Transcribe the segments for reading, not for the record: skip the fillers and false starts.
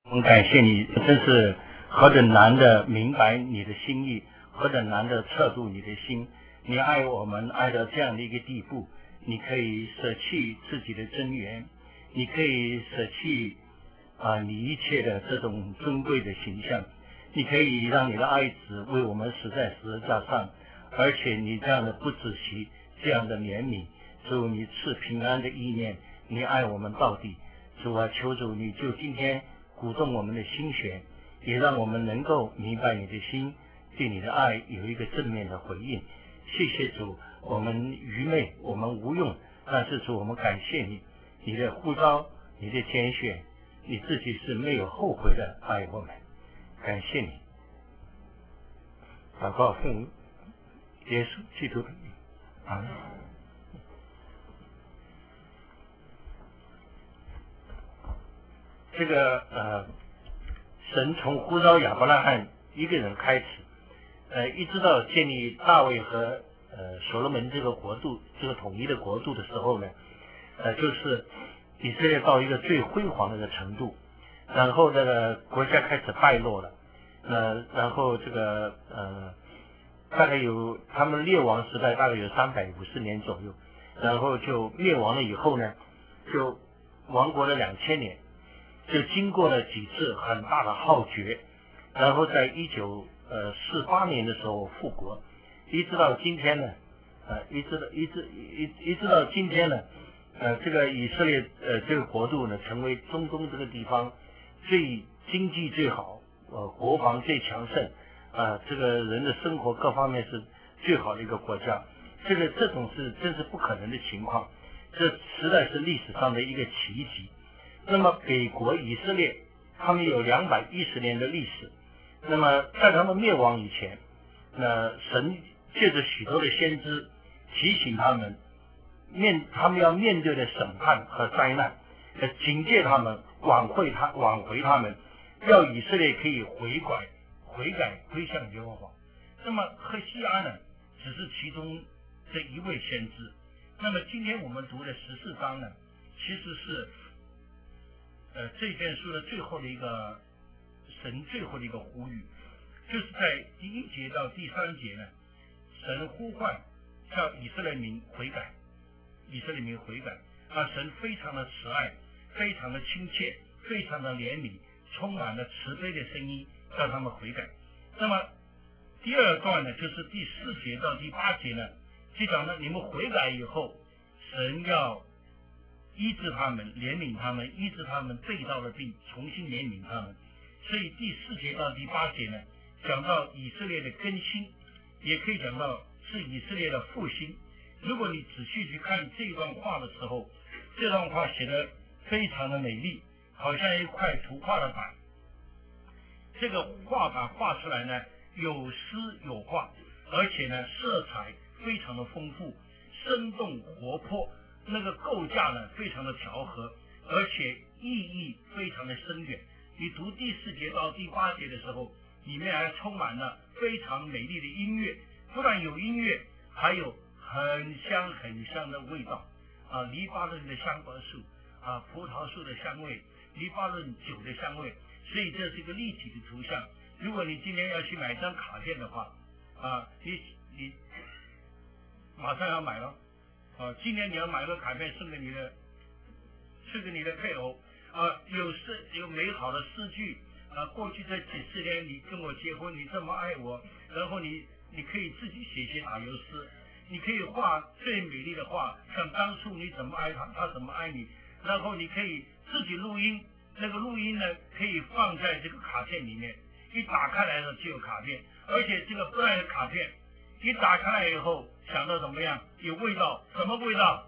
我们感谢你，真是何等难的明白你的心意，何等难的测度你的心。你爱我们爱到这样的一个地步，你可以舍弃自己的尊严，你可以舍弃你一切的这种尊贵的形象，你可以让你的爱子为我们死在十字架上，而且你这样的不止息，这样的怜悯，主你赐平安的意念，你爱我们到底。主啊，求主你就今天鼓动我们的心弦，也让我们能够明白你的心，对你的爱有一个正面的回应。谢谢主，我们愚昧，我们无用，但是主我们感谢你，你的呼召，你的拣选，你自己是没有后悔的爱我们，感谢你。祷告奉耶稣基督的名，阿门。这个神从呼召亚伯拉罕一个人开始，一直到建立大卫和所罗门这个国度，这个统一的国度的时候呢，就是以色列到一个最辉煌的一个程度，然后这个国家开始败落了，然后这个大概有他们列王时代大概有350年左右，然后就灭亡了以后呢，就亡国了2000年。就经过了几次很大的浩劫，然后在1948年的时候复国，一直到今天呢，一直到今天呢，这个以色列这个国度呢，成为中东这个地方最经济最好，国防最强盛，这个人的生活各方面是最好的一个国家。这种是真是不可能的情况，这实在是历史上的一个奇迹。那么北国以色列，他们有210年的历史。那么在他们灭亡以前，神借着许多的先知提醒他们要面对的审判和灾难，警戒他们，挽回他们，要以色列可以悔改归向耶和华。那么何西阿呢，只是其中这一位先知。那么今天我们读的14章呢，其实是这卷书的最后的一个神最后的一个呼吁，就是在第1节到第3节呢，神呼唤叫以色列民悔改，神非常的慈爱，非常的亲切，非常的怜悯，充满了慈悲的声音，叫他们悔改。那么第2段呢，就是第4节到第8节呢，就讲呢，你们悔改以后，神要医治他们，怜悯他们，医治他们被盗的病，重新怜悯他们。所以第4节到第8节呢，讲到以色列的更新，也可以讲到是以色列的复兴。如果你仔细去看这段话的时候，这段话写得非常的美丽，好像一块图画的板。这个画板画出来呢，有诗有画，而且呢色彩非常的丰富，生动活泼。那个构架呢非常的调和，而且意义非常的深远。你读第4节到第8节的时候，里面还充满了非常美丽的音乐，不但有音乐，还有很香很香的味道黎巴嫩的香柏树葡萄树的香味，黎巴嫩酒的香味。所以这是一个立体的图像。如果你今天要去买张卡片的话你马上要买了今年你要买个卡片送给你的配偶有美好的诗句过去这几十年你跟我结婚，你这么爱我，然后你可以自己写些打油诗，你可以画最美丽的画，像当初你怎么爱他，他怎么爱你，然后你可以自己录音，那个录音呢可以放在这个卡片里面，一打开来的就有卡片，而且这个不赖的卡片一打开来以后想到怎么样，有味道。什么味道？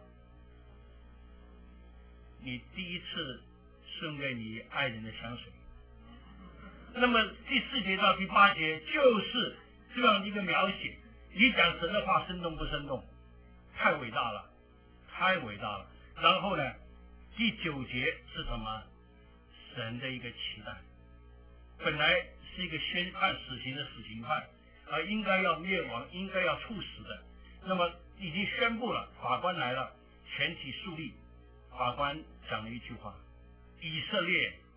你第一次送给你爱人的香水。那么第4节到第8节就是这样一个描写。你讲神的话生动不生动？太伟大了，太伟大了。然后呢，第9节是什么？神的一个期待。本来是一个宣判死刑的死刑犯应该要灭亡，应该要处死的，那么已经宣布了，法官来了，全体肃立。法官讲了一句话：以色列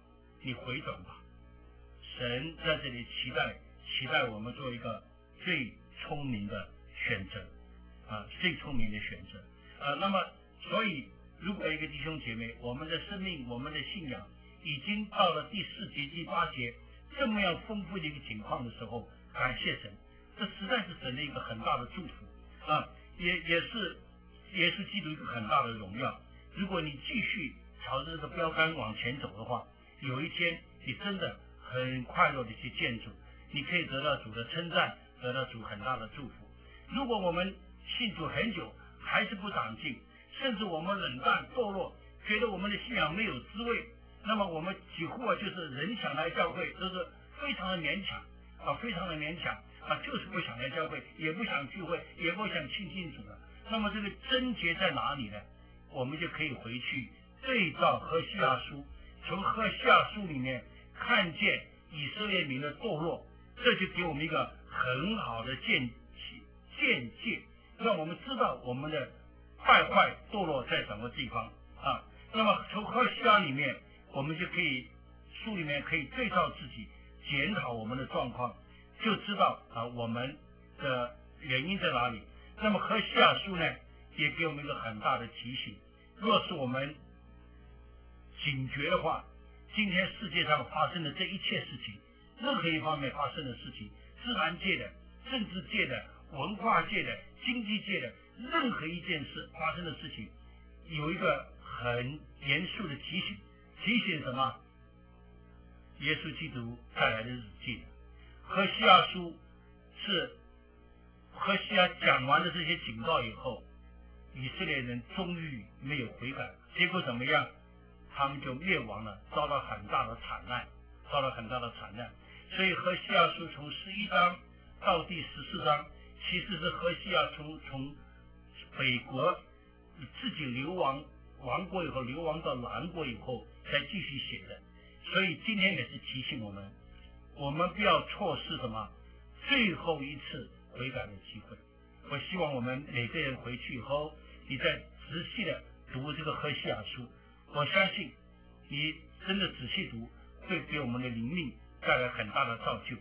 你回转吧。神在这里期待我们做一个最聪明的选择最聪明的选择那么所以如果一个弟兄姐妹，我们的生命我们的信仰已经到了第4节第8节这么样丰富的一个情况的时候，感谢神，这实在是神的一个很大的祝福也是基督一个很大的荣耀。如果你继续朝着这个标杆往前走的话，有一天你真的很快乐的去见主，你可以得到主的称赞，得到主很大的祝福。如果我们信主很久还是不长进，甚至我们冷淡堕落，觉得我们的信仰没有滋味，那么我们几乎就是人想来教会都是非常的勉强非常的勉强就是不想来教会，也不想聚会，也不想亲近主了。那么这个症结在哪里呢？我们就可以回去对照何西阿书，从何西阿书里面看见以色列民的堕落，这就给我们一个很好的见解，让我们知道我们的败坏堕落在什么地方那么从何西阿里面，我们就可以书里面可以对照自己，检讨我们的状况，就知道我们的原因在哪里。那么何西阿书呢，也给我们一个很大的提醒，若是我们警觉的话，今天世界上发生的这一切事情，任何一方面发生的事情，自然界的、政治界的、文化界的、经济界的，任何一件事发生的事情，有一个很严肃的提醒什么？耶稣基督带来的日记。何西阿书是何西阿讲完了这些警告以后，以色列人终于没有悔改，结果怎么样？他们就灭亡了，遭到很大的惨难。所以何西阿书从11章到第14章，其实是何西阿从北国自己流亡亡国以后，流亡到南国以后才继续写的。所以今天也是提醒我们不要错失什么最后一次悔改的机会。我希望我们每个人回去以后，你再仔细的读这个何西阿书，我相信你真的仔细读，会给我们的灵命带来很大的造就。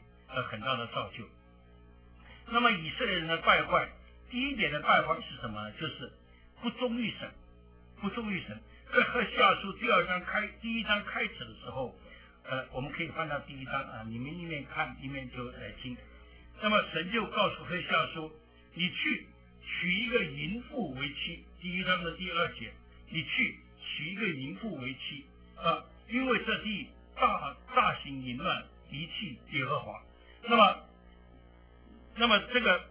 那么以色列人的败坏，第一点的败坏是什么呢？就是不忠于神。在何西阿书第一章开始的时候，我们可以翻到第1章你们一面看一面就来听。那么神就告诉何西阿说，你去娶一个淫妇为妻，第1章的第2节，你去娶一个淫妇为妻因为这地大行淫乱，离弃耶和华。那么这个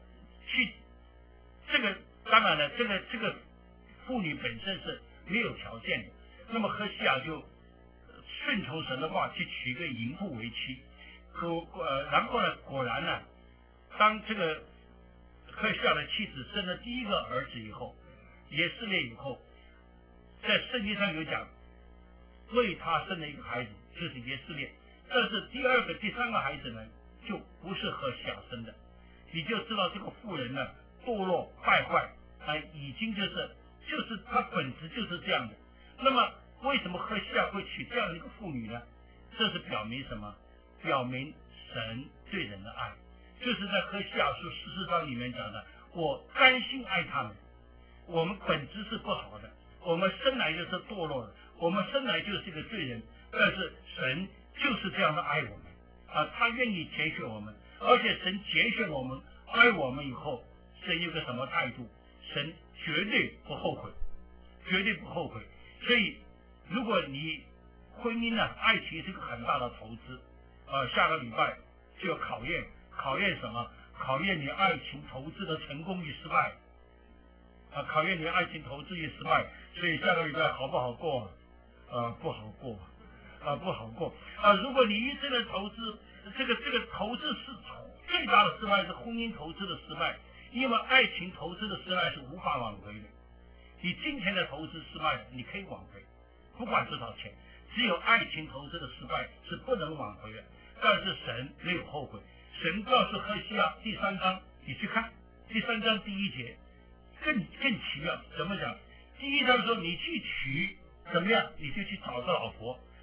当然了，这个妇女本身是没有条件的。那么何西阿就顺从神的话，去娶一个淫妇为妻。然后呢，果然呢，当这个何西阿的妻子生了第一个儿子以后，以色列以后，在圣经上有讲，为他生了一个孩子，就是以色列。但是第2个、第3个孩子呢，就不是何西阿生的。你就知道这个妇人呢，堕落败坏已经就是他本质就是这样的。那么为什么何西阿会娶这样的一个妇女呢？这是表明什么？表明神对人的爱。就是在何西阿书14章里面讲的，我甘心爱他们。我们本质是不好的，我们生来就是堕落的，我们生来就是一个罪人，但是神就是这样的爱我们他愿意拣选我们，而且神拣选我们爱我们以后，神有个什么态度？神绝对不后悔。所以如果你婚姻爱情是个很大的投资下个礼拜就要考验什么？考验你爱情投资的成功与失败考验你爱情投资与失败。所以下个礼拜好不好过不好过如果你一生的投资，这个投资是最大的失败是婚姻投资的失败，因为爱情投资的失败是无法挽回的。你金钱的投资失败了，你可以挽回，不管多少钱，只有爱情投资的失败是不能挽回的。但是神没有后悔，神告诉何西阿第3章，你去看第3章第1节，更奇妙。怎么讲？第1章说你去娶怎么样，你就去找个老婆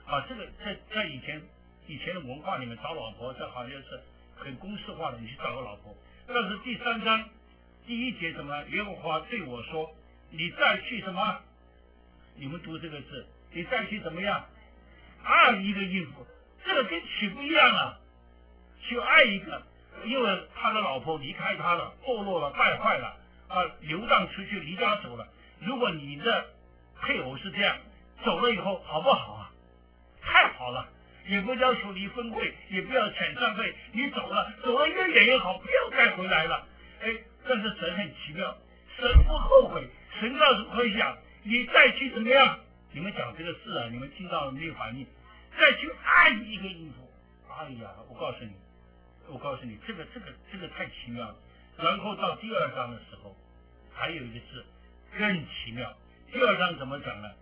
啊，这个在以前的文化里面找老婆，这好像是很公式化的，你去找个老婆。但是第3章第1节什么？耶和华对我说：“你再去什么？你们读这个字，你再去怎么样？爱一个孕妇，这个跟娶不一样啊，去爱一个，因为他的老婆离开他了，堕落了，败坏了，啊，流荡出去，离家走了。如果你的配偶是这样，走了以后好不好啊？太好了，也不要求离婚费，也不要遣散费，你走了越远越好，不要再回来了。哎，但是神很奇妙，神不后悔，神倒是会想，你再去怎么样？你们讲这个事啊，你们听到了没有反应？再去爱一个孕妇，哎呀，我告诉你，这个太奇妙了。然后到第2章的时候，还有一个字更奇妙。第2章怎么讲呢？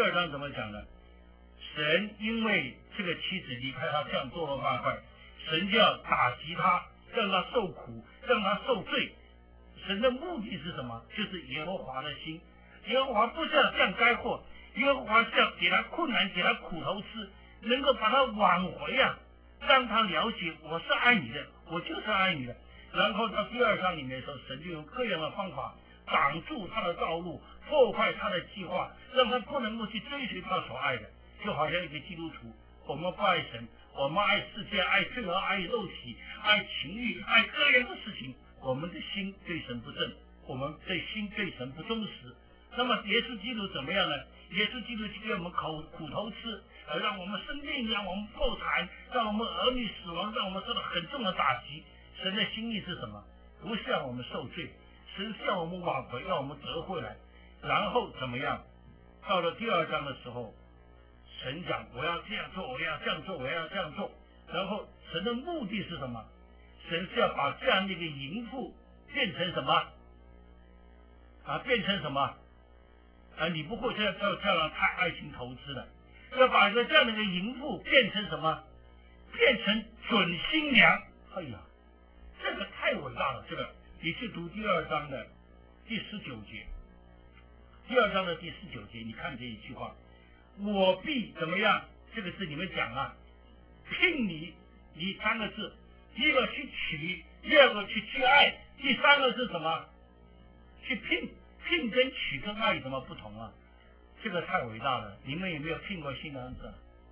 神因为这个妻子离开他这样堕落败坏，神就要打击他，让他受苦，让他受罪。神的目的是什么？就是耶和华的心。耶和华不是要降灾祸，耶和华是要给他困难，给他苦头吃，能够把他挽回啊，让他了解我是爱你的，我就是爱你的。然后到第2章里面说，神就用各样的方法挡住他的道路，破坏他的计划，让他不能够去追随他所爱的。就好像一个基督徒，我们不爱神，我们爱世界，爱罪恶，爱肉体，爱情欲，爱各样的事情，我们的心对神不正，我们的心对神不忠实。那么耶稣基督怎么样呢？耶稣基督就给我们苦头吃，让我们生病，让我们破产，让我们儿女死亡，让我们受到很重的打击。神的心意是什么？不是让我们受罪，神是让我们挽回，让我们得回来。然后怎么样？到了第2章的时候，神讲我要这样做，我要这样做，我要这样做。然后神的目的是什么？神是要把这样的一个淫妇变成什么？变成什么？你不会这样太爱情投资了，要把这样的一个淫妇变成什么？变成准新娘。哎呀，这个太伟大了！这个你去读第2章的第19节，第2章的第19节，你看这一句话，我必怎么样？这个字你们讲啊，聘你3个字，一个去娶，第2个去爱，第3个是什么？去聘。聘跟娶跟爱有什么不同啊？这个太伟大了！你们有没有聘过新郎子？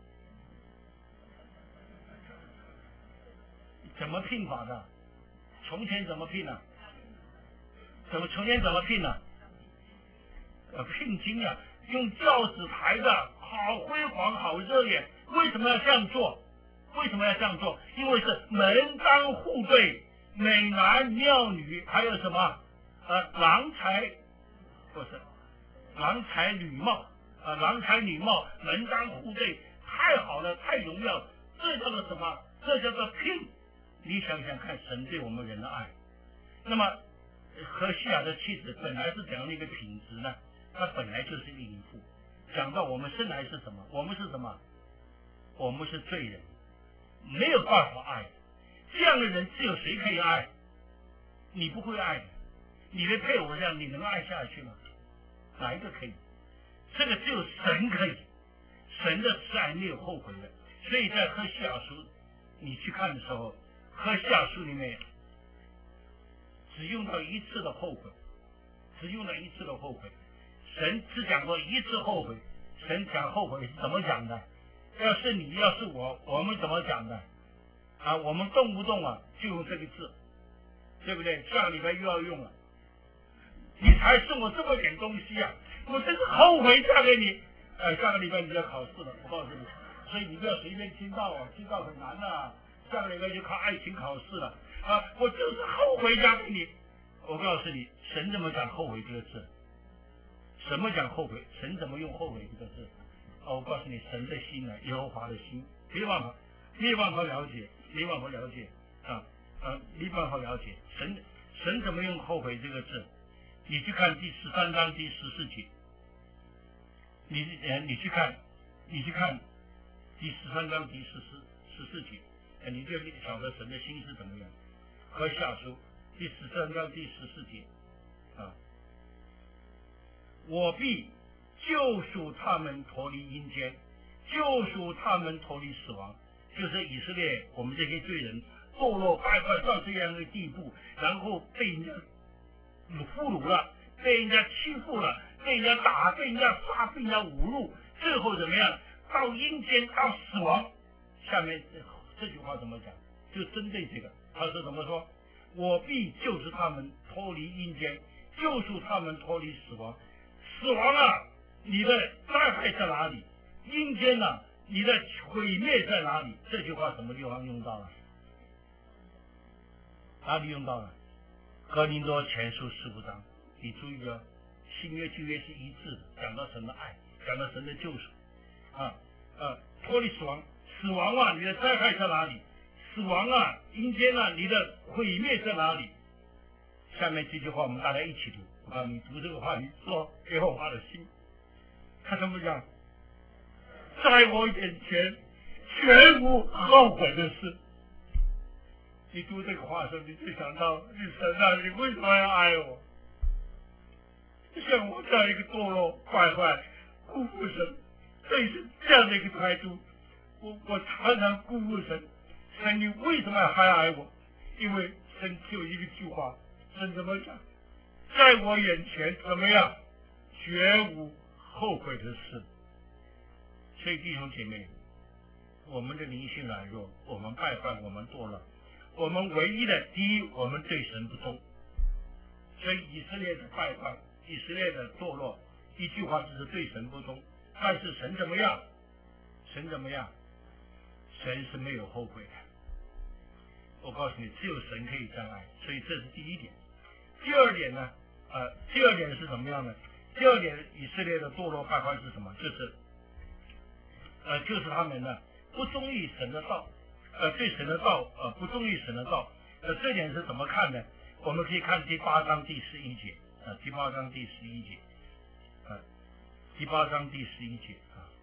怎么聘法的？从前怎么聘呢？从前怎么聘呢？聘金啊，用轿子抬的，好辉煌，好热烈。为什么要这样做？因为是门当户对，美男妙女，还有什么？郎才女貌，门当户对，太好了，太荣耀了。这叫做什么？这叫做聘。你想想看，神对我们人的爱。那么何西亚的妻子本来是怎样的一个品质呢？她本来就是一个淫妇。讲到我们生来是什么？我们是什么？我们是罪人，没有办法爱。这样的人只有谁可以爱？你不会爱的。你的配偶这样，你能爱下去吗？哪一个可以？这个只有神可以。神的慈爱没有后悔的。所以在何西阿书你去看的时候，何西阿书里面只用到一次的后悔，神只讲过一次后悔。神讲后悔是怎么讲的？要是你，要是我们怎么讲的？我们动不动就用这个字，对不对？下个礼拜又要用了。你才送我这么点东西啊！我真是后悔嫁给你。下个礼拜你要考试了，我告诉你，所以你不要随便听到听到很难的。下个礼拜就考爱情考试了我就是后悔嫁给你。我告诉你，神怎么讲后悔这个字？什么讲后悔？神怎么用后悔这个字？我告诉你，神的心呢，耶和华的心，没办法了解，没办法了解神怎么用后悔这个字？你去看第13章第14节，你去看第13章第14节，你就晓得神的心是怎么样。和下书第13章第14节我必救赎他们脱离阴间， 救赎他们脱离死亡，就是以色列我们这些罪人堕落败坏到这样的地步，然后被人家俘虏了，被人家欺负了，被人家打，被人家杀，被人家侮辱，最后怎么样？到阴间，到死亡。下面这句话怎么讲？就针对这个，他是怎么说？我必救赎他们脱离阴间，救赎他们脱离死亡。死亡啊，你的灾害在哪里？阴间啊，你的毁灭在哪里？这句话什么地方用到了？哪里用到了？哥林多前书15章，你注意啊，新约旧约是一致的，讲到神的爱，讲到神的救赎脱离死亡。死亡啊，你的灾害在哪里？死亡啊，阴间啊，你的毁灭在哪里？下面这句话我们大家一起读。我告诉你，读这个话，你说耶和华的心，他怎么讲？在我眼前全无后悔的事。你读这个话的时候，你就想到，你神啊，你为什么要爱我？像我这样一个堕落败坏、辜负神，对是这样的一个态度，我常常辜负神。神，你为什么还爱我？因为神只有一个句话，神怎么讲？在我眼前怎么样？绝无后悔的事。所以弟兄姐妹，我们的灵性软弱，我们败坏，我们堕落，我们唯一的第一，我们对神不忠。所以以色列的败坏，以色列的堕落，一句话就是对神不忠。但是神怎么样？神怎么样？神是没有后悔的。我告诉你，只有神可以这样爱。所以这是第一点。第二点呢？第二点是怎么样呢？第二点，以色列的堕落败坏是什么？就是他们呢不忠于神的道，对神的道不忠于神的道。这点是怎么看呢？我们可以看第8章第11节第8章第11节第8章第11节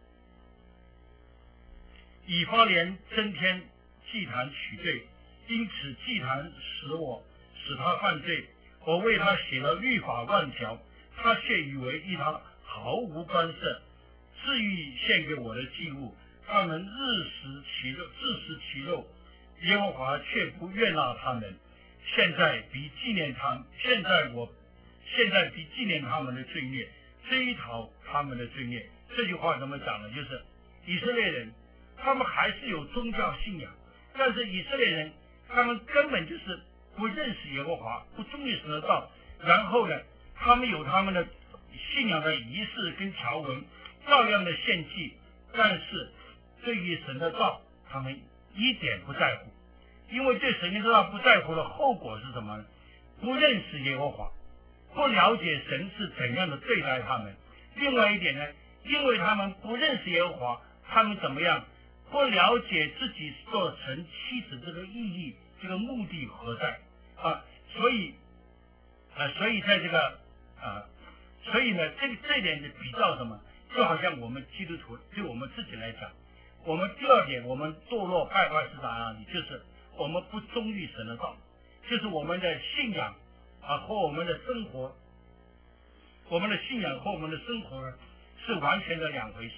以法莲增添祭坛取罪，因此祭坛使他犯罪。我为他写了律法万条，他却以为与他毫无关涉。至于献给我的祭物，他们自食其肉，耶和华却不悦纳他们。现在比纪念他们的罪孽，追讨他们的罪孽。这句话怎么讲呢？就是以色列人他们还是有宗教信仰，但是以色列人他们根本就是不认识耶和华，不忠于神的道。然后呢，他们有他们的信仰的仪式跟条文，照样的献祭，但是对于神的道他们一点不在乎。因为对神的道不在乎的后果是什么呢？不认识耶和华，不了解神是怎样的对待他们。另外一点呢，因为他们不认识耶和华，他们怎么样？不了解自己做成妻子这个意义，这个目的何在所以在这个所以呢，这一点的比较什么？就好像我们基督徒对我们自己来讲，我们第二点，我们堕落败坏是哪里？就是我们不忠于神的道，就是我们的信仰和我们的生活，我们的信仰和我们的生活呢是完全的两回事，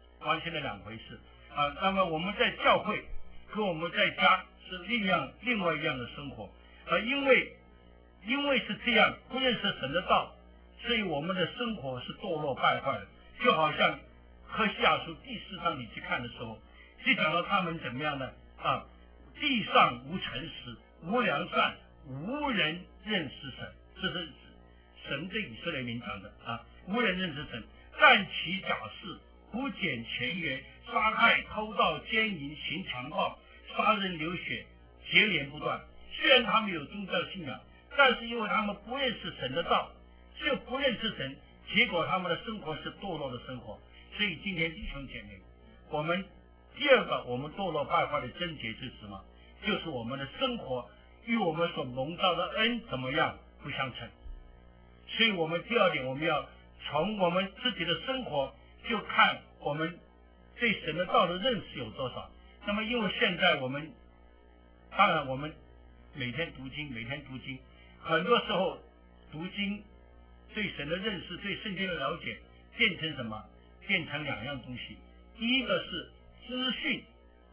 那么我们在教会和我们在家是另外一样的生活，因为是这样，不认识神的道，所以我们的生活是堕落败坏的。就好像何西阿书第4章你去看的时候，就讲到他们怎么样呢？地上无诚实，无良善，无人认识神。这是神对以色列民讲的无人认识神，干其假事，不检前缘，杀害、偷盗、奸淫、行强暴，杀人流血，接连不断。虽然他们有宗教信仰，但是因为他们不认识神的道，就不认识神，结果他们的生活是堕落的生活。所以今天弟兄姐妹，我们第二个我们堕落败坏的症结是什么？就是我们的生活与我们所蒙召的恩怎么样不相称。所以我们第二点，我们要从我们自己的生活就看我们对神的道的认识有多少。那么因为现在当然我们每天读经，很多时候读经对神的认识，对圣经的了解变成什么？变成两样东西。 第一个是资讯、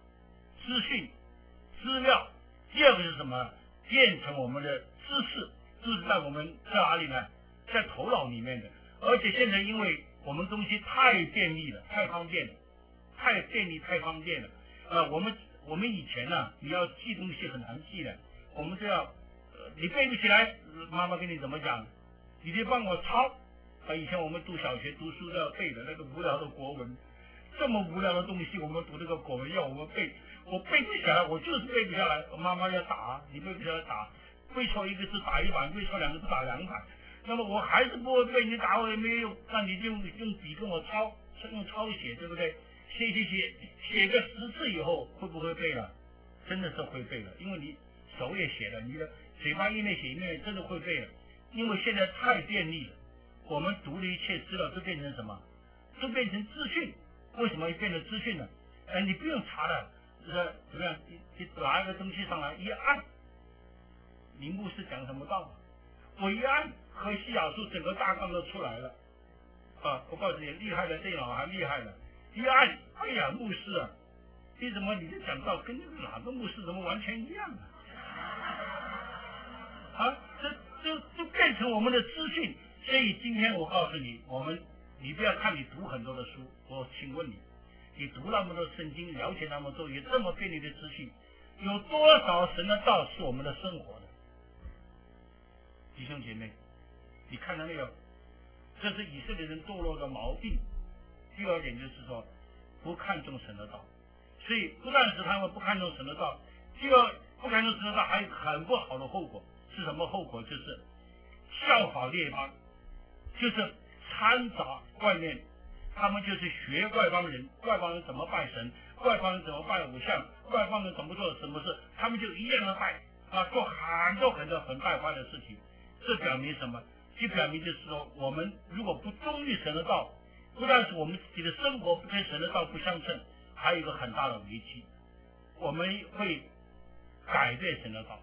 资料，第二个是什么？变成我们的知识，就是在我们在哪里呢？在头脑里面的。而且现在因为我们东西太便利了，太方便了，太便利太方便了。我们以前呢，你要记东西很难记的，我们都要你背不起来，妈妈跟你怎么讲？你得帮我抄。以前我们读小学读书都要背的那个无聊的国文，这么无聊的东西，我们读这个国文要我们背，我背不下来，我就是背不下来，妈妈要打，你背不下来打，背错一个字打一板，背错两个字打两板。那么我还是不会背，你打我也没有用，那你就用笔跟我抄，用抄写，对不对？写个10次以后会不会背了？真的是会背了，因为你手也写了，你的嘴巴一面写一面真的会背了。因为现在太便利了，我们读的一切资料都变成什么？都变成资讯。为什么变成资讯呢？你不用查了，怎么样？你拿一个东西上来一按，你牧师讲什么道？我一按，和西雅书整个大纲都出来了。我告诉你，厉害的电脑还厉害呢。一按，哎呀，牧师啊，为什么你的讲道跟那个哪个牧师怎么完全一样啊？这变成我们的资讯。所以今天我告诉你，你不要看你读很多的书，我请问你读那么多圣经，了解那么多，有这么便利的资讯，有多少神的道是我们的生活的？弟兄姐妹，你看到没有？这是以色列人堕落的毛病。第二点就是说，不看重神的道。所以不但是他们不看重神的道，第二不看重神的道还有很不好的后果。是什么后果？就是效法列邦，就是掺杂外面，他们就是学外邦人怎么拜神，外邦人怎么拜偶像，外邦人怎么做什么事，他们就一样的拜做很多很败坏的事情。这表明什么？这表明就是说，我们如果不忠于神的道，不但是我们自己的生活跟神的道不相称，还有一个很大的危机，我们会改变神的道。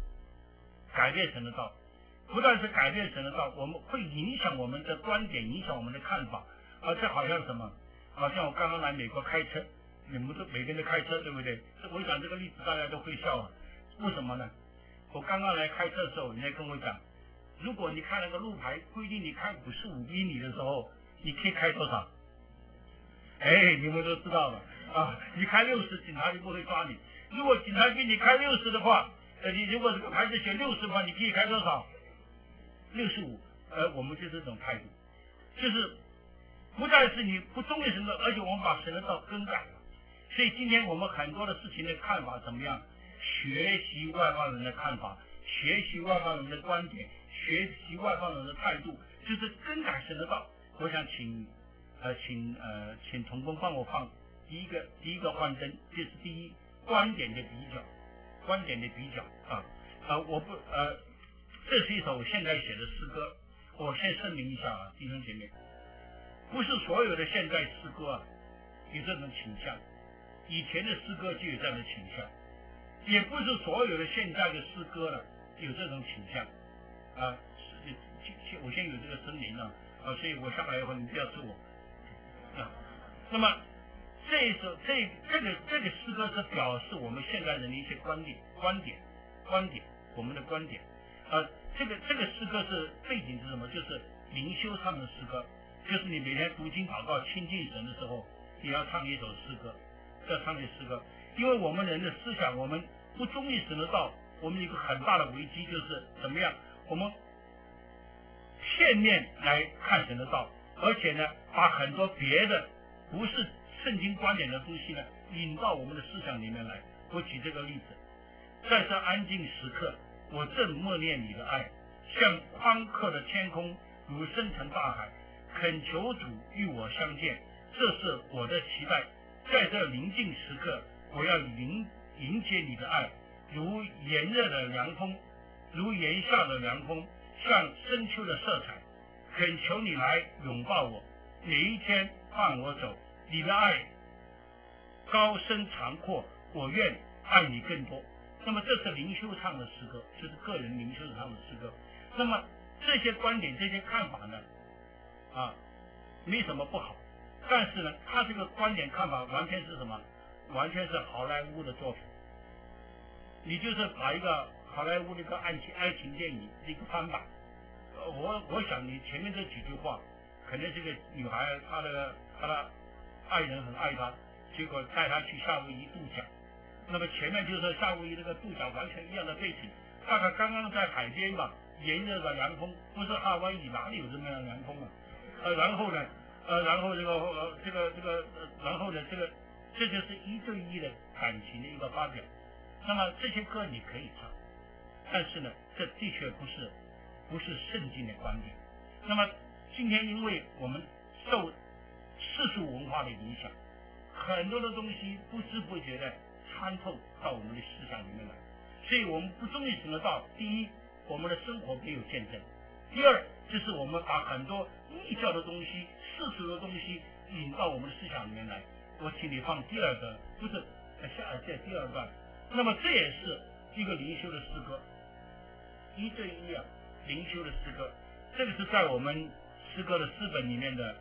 不但是改变神的道，我们会影响我们的观点，影响我们的看法。这好像什么？好像我刚刚来美国开车，你们都每个人都开车，对不对？我讲这个例子大家都会笑了。为什么呢？我刚刚来开车的时候，人家跟我讲，如果你看那个路牌规定你开55英里的时候，你可以开多少？你们都知道了你开60，警察就不会抓你。如果警察给你开60的话，你如果这个牌子写60的话，你可以开多少？65。我们就这种态度，就是不但是你不忠于神的，而且我们把神的道更改了。所以今天我们很多的事情的看法怎么样？学习外邦人的看法，学习外邦人的观点，学习外邦人的态度，就是更改神的道。我想请童工帮我放第一个幻灯，就是第一观点的比较。这是一首我现在写的诗歌。我先声明一下弟兄姐妹，不是所有的现代诗歌有这种倾向，以前的诗歌就有这样的倾向，也不是所有的现在的诗歌有这种倾向我先有这个声明所以我上来以后你不要说我那么这个诗歌是表示我们现在人的一些观点，我们的观点。这个诗歌是背景是什么？就是灵修唱的诗歌，就是你每天读经祷告亲近神的时候，也要唱一首诗歌，因为我们人的思想，我们不忠于神的道，我们有一个很大的危机，就是怎么样？我们片面来看神的道，而且呢，把很多别的不是圣经观点的东西呢，引到我们的思想里面来。我举这个例子，在这安静时刻，我正默念你的爱，像宽阔的天空，如深沉大海，恳求主与我相见，这是我的期待。在这宁静时刻，我要迎接你的爱，如炎热的凉风，如炎夏的凉风，像深秋的色彩。恳求你来拥抱我，每一天伴我走。你的爱高深长阔，我愿爱你更多。那么这是灵修唱的诗歌，就是个人灵修唱的诗歌。那么这些观点这些看法呢没什么不好， 但是呢，他这个观点看法完全是什么？完全是好莱坞的作品。你就是把一个好莱坞的一个爱情电影一个翻版。我想你前面这几句话，可能这个女孩她的爱人很爱她，结果带她去夏威夷度假。那么前面就是夏威夷这个度假完全一样的背景，大概刚刚在海边吧，炎热的凉风，不是夏威夷哪里有这么样的凉风啊？然后呢，然后然后呢，这就是一对一的感情的一个发表。那么这些歌你可以唱，但是呢，这的确不是圣经的观点。那么今天因为我们受世俗文化的影响，很多的东西不知不觉的穿透到我们的思想里面来，所以我们不忠于神的道。第一，我们的生活没有见证；第二，就是我们把很多异教的东西、世俗的东西引到我们的思想里面来。我请你放第二个，不是在第二段。那么这也是一个灵修的诗歌，一对一啊，灵修的诗歌。这个是在我们诗歌的诗本里面的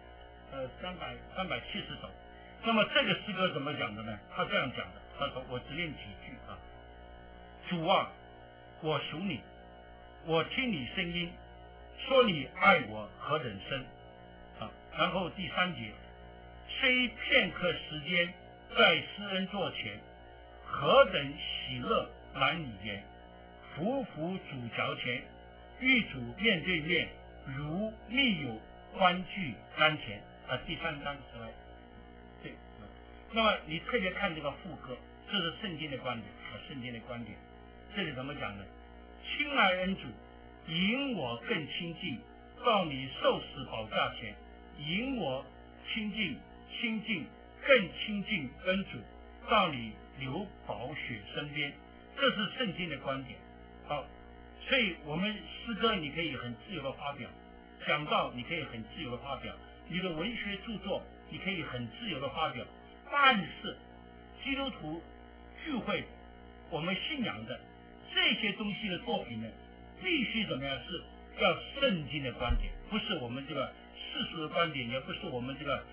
370首。那么这个诗歌怎么讲的呢？他这样讲的，他说我只念几句啊。主啊，我属你，我听你声音，说你爱我何等深啊。然后第3节，虽片刻时间在施恩座前，何等喜乐难以言，匍匐主脚前，与主面对面，如密友欢聚瞻前啊。第3章是吧？对。那么你特别看这个副歌，这是圣经的观点和圣经的观点。这里怎么讲呢？亲爱恩主，引我更亲近，到你受死宝架前，引我亲近更亲近恩主，到你流宝血身边。这是圣经的观点。好，所以我们诗歌你可以很自由的发表，讲道你可以很自由的发表，你的文学著作你可以很自由的发表。但是基督徒聚会我们信仰的这些东西的作品呢，必须怎么样？是要圣经的观点，不是我们这个世俗的观点，也不是我们这个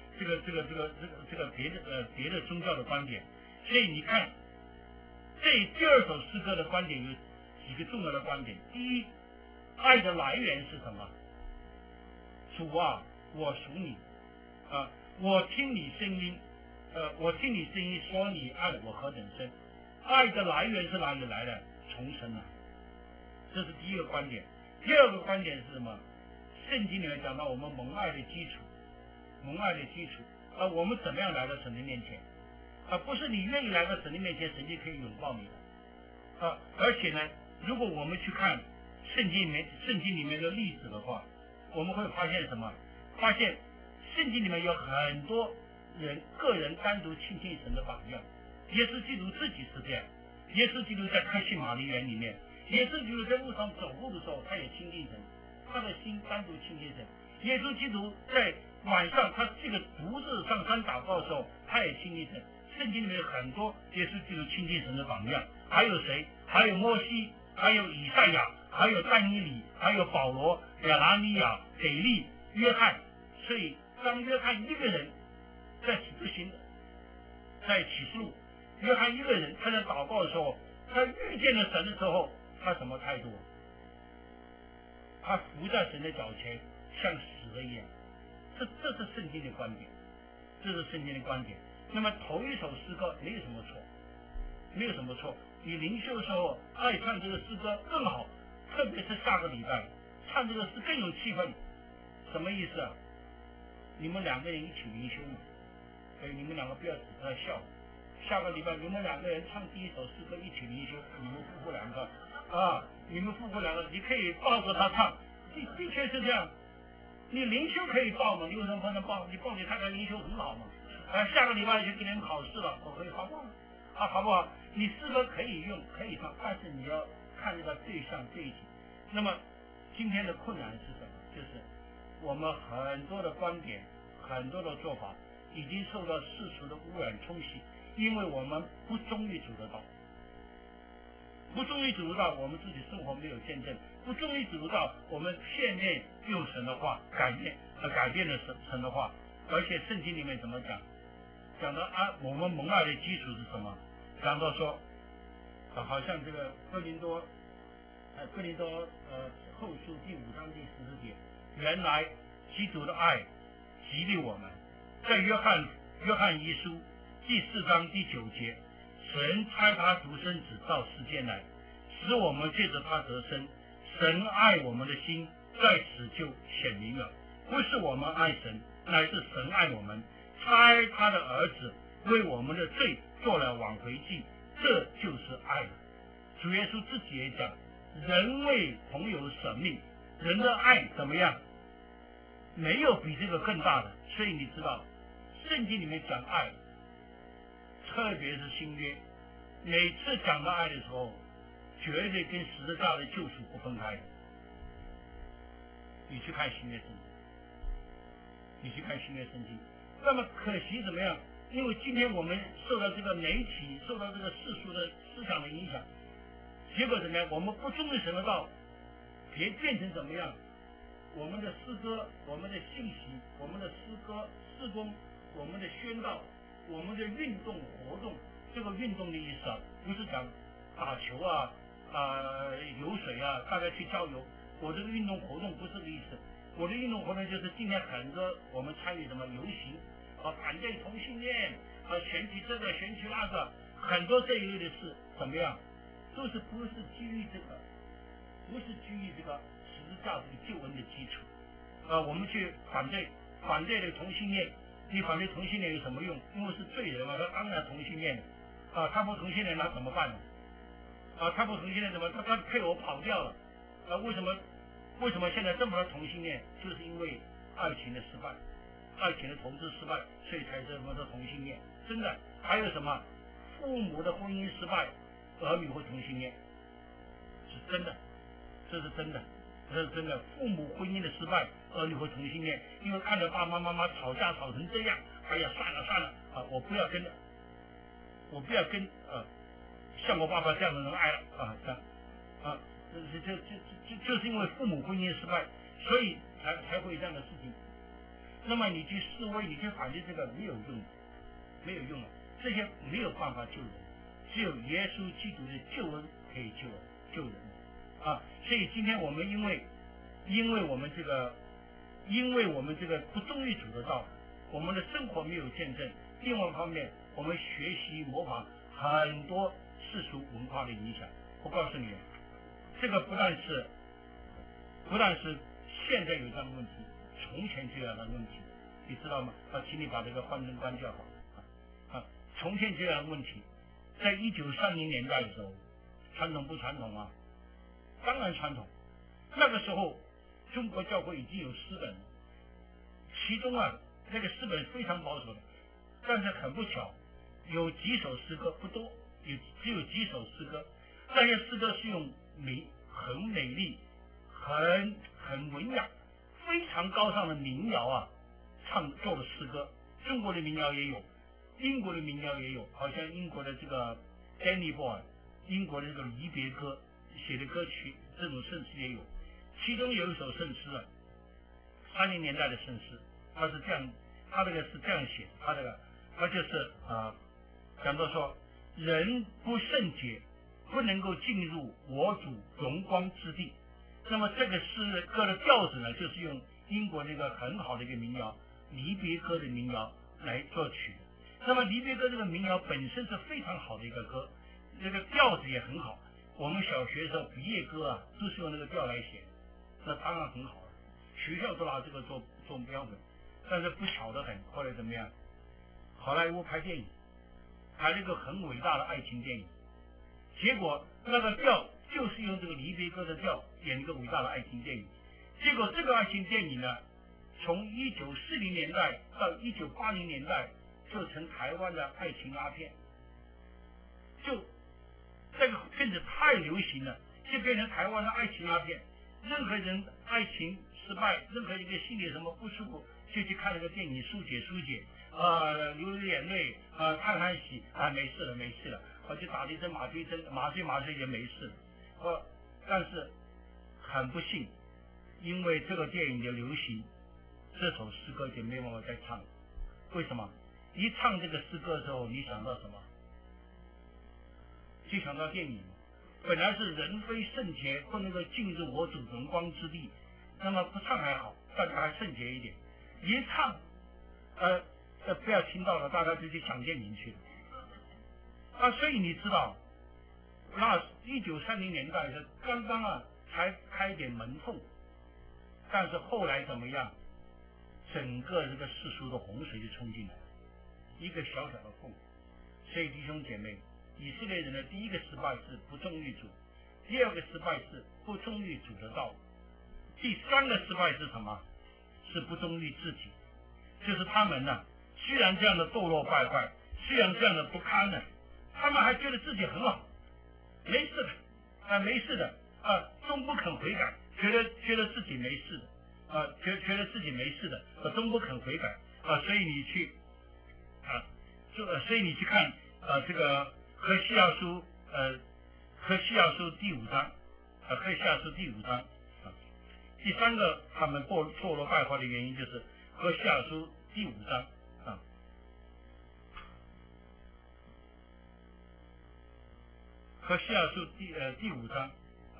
别的宗教的观点。所以你看，这第二首诗歌的观点有几个重要的观点。第一，爱的来源是什么？主啊，我属你啊，我听你声音，说你爱我何等深。爱的来源是哪里来的？从神来。这是第一个观点。第二个观点是什么？圣经里面讲到我们蒙爱的基础，我们怎么样来到神的面前？不是你愿意来到神的面前，神就可以拥抱你的。而且呢，如果我们去看圣经里面的例子的话，我们会发现什么？发现圣经里面有很多个人单独亲近神的榜样。耶稣基督自己是这样，耶稣基督在客西马尼园里面，耶稣基督在路上走路的时候，他也亲近神，他的心单独亲近神。耶稣基督在晚上他这个独自上山祷告的时候，他也亲近神。圣经里面有很多耶稣基督亲近神的榜样。还有谁？还有摩西，还有以赛亚，还有但以理，还有保罗、亚拿尼亚、腓利、约翰。所以当约翰一个人在启示录，约翰一个人他在祷告的时候，他遇见了神的时候，他什么态度？他伏在神的脚前，像死了一样。这是圣经的观点，那么头一首诗歌没有什么错，你灵修的时候爱唱这个诗歌更好，特别是下个礼拜唱这个诗更有气氛。什么意思啊？你们两个人一起灵修嘛，所以你们两个不要只在笑。下个礼拜你们两个人唱第一首诗歌一起灵修，你们夫妇两个，你可以抱着他唱，的确是这样。你灵修可以抱嘛？你为什么不能抱？你抱给他看灵修很好嘛。下个礼拜就给你们考试了，我可以发光了好不好？你诗歌可以用可以唱，但是你要看这个对象对景。那么今天的困难是什么？就是我们很多的观点，很多的做法已经受到世俗的污染冲洗，因为我们不忠于主的道，我们自己生活没有见证，不忠于主的道，我们片面用神的话改变了神的话而且圣经里面怎么讲？讲到我们蒙爱的基础是什么？讲到说，好像这个哥林多后书第5章第14节，原来基督的爱激励我们。在约翰一书第4章第9节，神差他独生子到世间来，使我们借着他得生。神爱我们的心在此就显明了，不是我们爱神，乃是神爱我们，差他的儿子为我们的罪做了挽回祭，这就是爱了。主耶稣自己也讲，人为朋友舍命，人的爱怎么样？没有比这个更大的。所以你知道圣经里面讲爱，特别是新约，每次讲到爱的时候，绝对跟十字架的救赎不分开的。你去看新约圣经，那么可惜怎么样？因为今天我们受到这个媒体、受到这个世俗的思想的影响，结果怎么样？我们不忠于神的道，别变成怎么样？我们的诗歌、我们的信息、我们的诗歌、事工、我们的宣道、我们的运动活动，这个运动的意思不是讲打球游水大家去郊游。我这个运动活动不是这个意思，我的运动活动就是今天很多我们参与什么游行反对同性恋选举这个选举那个，很多这一类的事怎么样，不是基于这个十字架这个救恩的基础我们去反对的同性恋。你反对同性恋有什么用？因为是罪人嘛，他当然同性恋他不同性恋那怎么办呢？他不同性恋怎么？他配偶跑掉了为什么现在这么多同性恋？就是因为爱情的失败，爱情的投资失败，所以才这么多同性恋。真的，还有什么父母的婚姻失败，儿女会同性恋，是真的，这是真的。父母婚姻的失败，儿女会同性恋，因为看着爸爸妈妈吵架吵成这样，哎呀算了我不要跟像我爸爸这样的人爱了就是因为父母婚姻失败，所以才会有这样的事情。那么你去示威，你去反对这个没有用了，这些没有办法救人，只有耶稣基督的救恩可以救人所以今天我们因为我们这个不忠于主的道，我们的生活没有见证。另外一方面，我们学习模仿很多世俗文化的影响。我告诉你，这个不但是现在有这样的问题，从前就有这样的问题，你知道吗？请你把这个幻灯关掉好从前就有这样的问题。在1930年代的时候，传统不传统当然传统。那个时候中国教会已经有诗本，其中那个诗本非常保守的，但是很不巧，有几首诗歌不多，只有几首诗歌，这些诗歌是用很美丽、很文雅、非常高尚的民谣唱作的诗歌。中国的民谣也有，英国的民谣也有，好像英国的这个 Danny Boy， 英国的这个离别歌写的歌曲，这种圣诗也有。其中有一首圣诗30年代的圣诗，他这个是这样写，他就是讲到说，人不圣洁，不能够进入我主荣光之地。那么这个诗歌的调子呢，就是用英国那个很好的一个民谣，离别歌的民谣来作曲。那么离别歌这个民谣本身是非常好的一个歌，这个调子也很好。我们小学的时候毕业歌都是用那个调来写，那当然很好了，学校都拿这个做标准。但是不巧得很，后来怎么样？好莱坞拍电影，拍了一个很伟大的爱情电影，结果那个调就是用这个离别歌的调演一个伟大的爱情电影。结果这个爱情电影呢，从1940年代到1980年代就成台湾的爱情鸦片，就这个片子太流行了，就变成台湾的爱情鸦片。任何人爱情失败，任何一个心里什么不舒服，就去看那个电影疏解，流眼泪叹息没事了，我就打了一针麻醉针，麻醉也没事了。但是很不幸，因为这个电影的流行，这首诗歌就没办法再唱， 为什么？一唱这个诗歌的时候，你想到什么？就想到电影。本来是人非圣洁，不能够进入我主荣光之地，那么不唱还好，大家还圣洁一点。一唱，不要听到了，大家就去抢电影去了。所以你知道，那1930年代是刚刚才开点门缝，但是后来怎么样？整个这个世俗的洪水就冲进来了，一个小小的缝。所以弟兄姐妹，以色列人的第一个失败是不忠于主，第二个失败是不忠于主的道，第三个失败是什么？是不忠于自己，就是他们呢，虽然这样的堕落败坏，虽然这样的不堪呢，他们还觉得自己很好，没事的，没事的，终不肯悔改，觉得自己没事的，觉得自己没事的，终不肯悔改，所以你去，所以你去看这个何西阿书第5章，何西阿书第5章，第三个他们堕落败坏的原因就是何西阿书第5章何西阿书第5章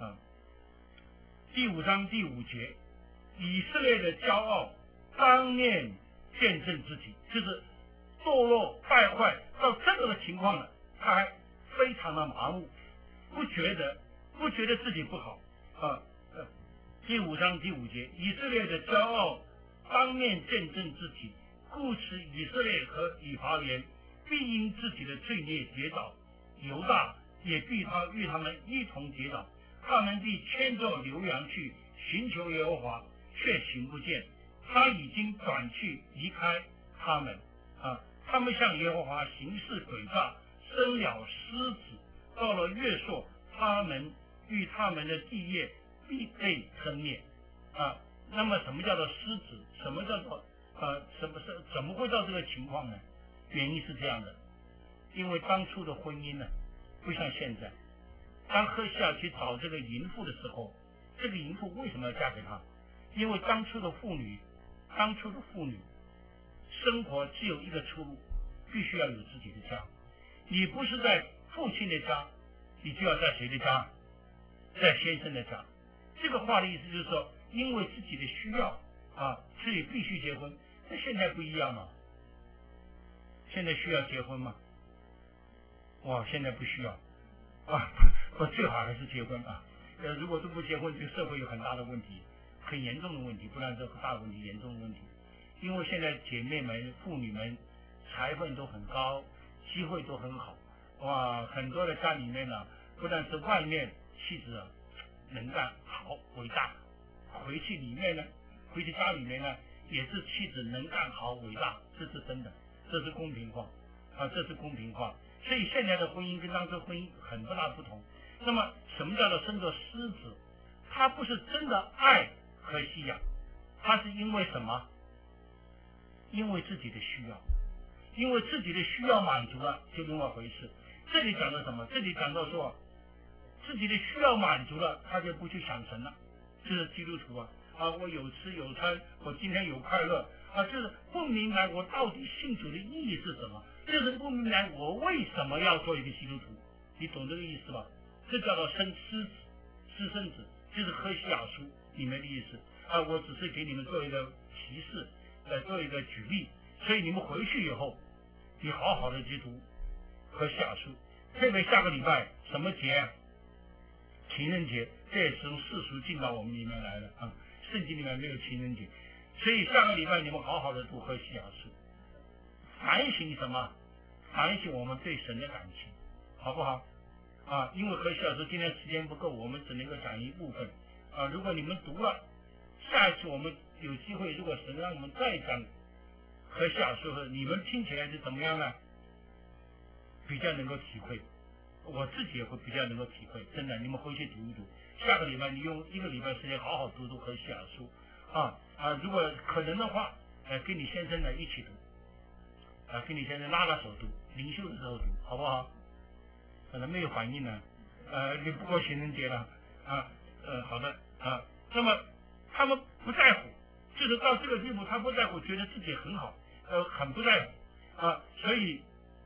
第5章第5节，以色列的骄傲当面见证自己，就是堕落败坏到这个的情况了，他还非常的麻木，不觉得自己不好第5章第5节，以色列的骄傲当面见证自己，故此以色列和以法莲必因自己的罪孽跌倒，犹大也必与他们一同跌倒，他们必牵着牛羊去寻求耶和华，却寻不见，他已经转去离开他们他们向耶和华行事诡诈，生了狮子，到了月朔，他们与他们的地业必被吞灭那么什么叫做狮子？什么叫做怎么会到这个情况呢？原因是这样的，因为当初的婚姻呢，不像现在。当何西阿去找这个淫妇的时候，这个淫妇为什么要嫁给他？因为当初的妇女生活只有一个出路，必须要有自己的家。你不是在父亲的家，你就要在谁的家？在先生的家。这个话的意思就是说，因为自己的需要所以必须结婚。那现在不一样了，现在需要结婚吗？现在不需要最好还是结婚如果都不结婚，这个社会有很大的问题，很严重的问题，不但是大问题，严重的问题。因为现在姐妹们、妇女们财分都很高，机会都很好很多的家里面呢，不但是外面妻子能干好伟大，回去家里面呢，也是妻子能干好伟大，这是真的，这是公平化这是公平化。所以现在的婚姻跟当初婚姻很大不同。那么什么叫做生作狮子？他不是真的爱何西阿，他是因为什么？因为自己的需要，因为自己的需要满足了，就另外回事。这里讲到什么？这里讲到说，自己的需要满足了，他就不去想神了。这是基督徒我有吃有穿，我今天有快乐就是不明白我到底信主的意义是什么，就是不明白我为什么要做一个基督徒。你懂这个意思吧？这叫做生狮子，私生子，就是何西阿书里面的意思我只是给你们做一个提示，做一个举例。所以你们回去以后，你好好的去读何西阿书，特别下个礼拜什么节情人节，这也是从世俗进到我们里面来的圣经里面没有情人节，所以下个礼拜你们好好的读何西阿书，反省什么？反省我们对神的感情，好不好因为何西阿书今天时间不够，我们只能够讲一部分如果你们读了，下一次我们有机会，如果神让我们再讲何西阿书，你们听起来是怎么样呢？比较能够体会，我自己也会比较能够体会，真的，你们回去读一读。下个礼拜你用1个礼拜时间好好读读何西阿书如果可能的话跟你先生呢一起读跟你先生拉手读，灵修的时候读，好不好？可能没有反应呢你不过情人节了好的那么他们不在乎，就是到这个地步，他不在乎，觉得自己很好很不在乎啊。所以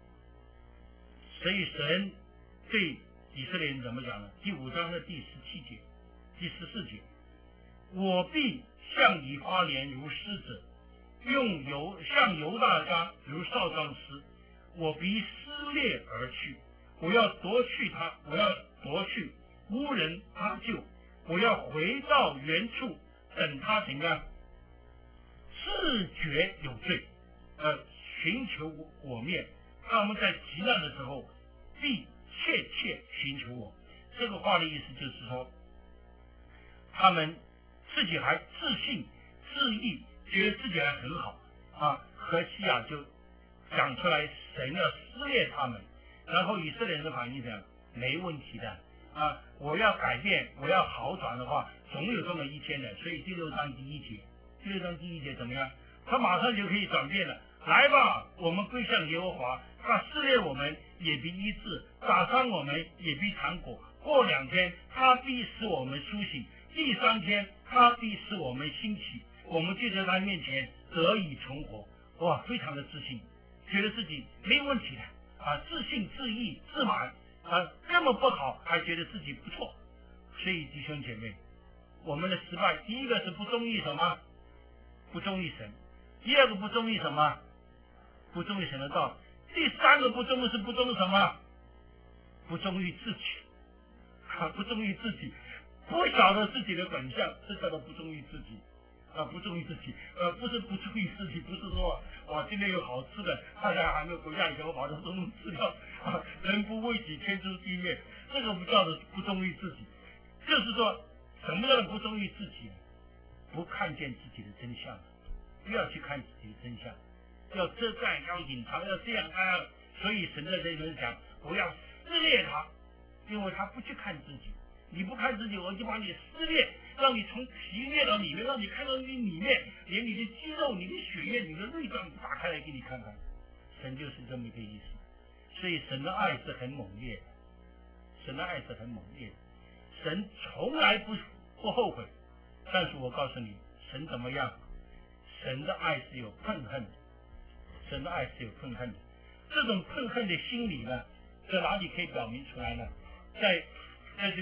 神对以色列人怎么讲呢？第5章的第17节、第14节，我必向以法莲如狮子，用油向犹大家如少壮狮，我必撕裂而去，我要夺去他，我要夺去，无人搭救，我要回到原处，等他怎样自觉有罪，寻求我面。他们在极难的时候必切切寻求我。这个话的意思就是说，他们自己还自信自义，觉得自己还很好啊。何西亚就讲出来神要撕裂他们，然后以色列人的反应讲没问题的啊，我要改变，我要好转的话，总有这么一天的。所以第6章第1节怎么样？他马上就可以转变了。来吧，我们归向耶和华，他撕裂我们也必医治，打伤我们也必缠裹。过2天，他必使我们苏醒；第3天，他必使我们兴起。我们就在他面前得以存活。哇，非常的自信，觉得自己没问题的啊，自信自义自满啊，根本不好，还觉得自己不错。所以弟兄姐妹，我们的失败，第一个是不忠于什么？不忠于神。第2个不忠于什么？不忠于神的道。第3个不忠是不忠什么？不忠于自己不忠于自己，不晓得自己的本相，这叫做不忠于自己不忠于自己不是不忠于自己，不是说哇今天有好吃的，大家还没有回家以前我把它都弄吃掉人不为己天诛地灭，这个不叫做不忠于自己。就是说什么叫做不忠于自己？不看见自己的真相，不要去看自己的真相，要遮盖，要隐藏，要这样所以神在这里讲，我要撕裂他，因为他不去看自己。你不看自己，我就把你撕裂，让你从皮裂到里面，让你看到你里面，连你的肌肉、你的血液、你的内脏打开来给你看看。神就是这么一个意思。所以神的爱是很猛烈的，神的爱是很猛烈的，神从来不后悔。但是我告诉你，神怎么样？神的爱是有愤恨的，神的爱是有愤恨的。这种愤恨的心理呢，在哪里可以表明出来呢？在这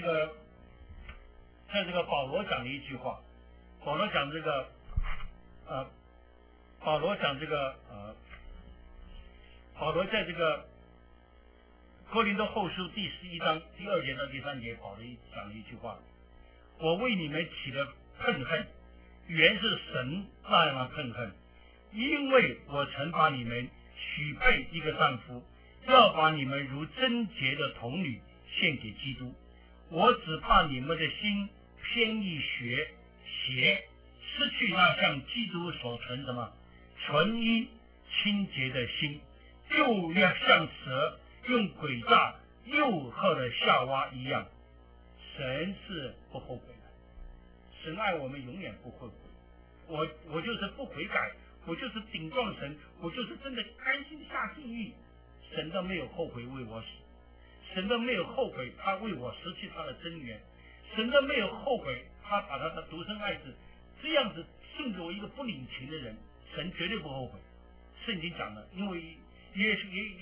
个保罗讲的一句话，保罗讲这个保罗在这个哥林多后书第11章第2节到第3节，保罗讲了一句话：我为你们起的愤恨，原是神那样的愤恨，因为我曾把你们许配一个丈夫，要把你们如贞洁的童女献给基督。我只怕你们的心偏易邪，失去那像基督所存什么纯一清洁的心，又要像蛇用诡诈诱惑了夏娃一样。神是不后悔的，神爱我们永远不后悔。我就是不悔改，我就是顶撞神，我就是真的甘心下地狱，神都没有后悔为我死，神都没有后悔他为我失去他的真源，神都没有后悔他把他的独生爱子这样子送给我一个不领情的人，神绝对不后悔。圣经讲的，因为也